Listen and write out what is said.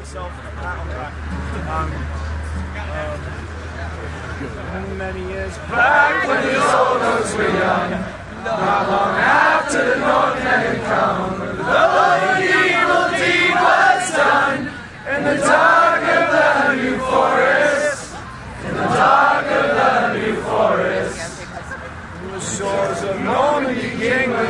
myself a pat on the back. Many years back when the old oaks were young, not long after the Northmen had come, the evil deed was done in the dark of the New Forest, in the dark of the New Forest. The shores of Normandy, England.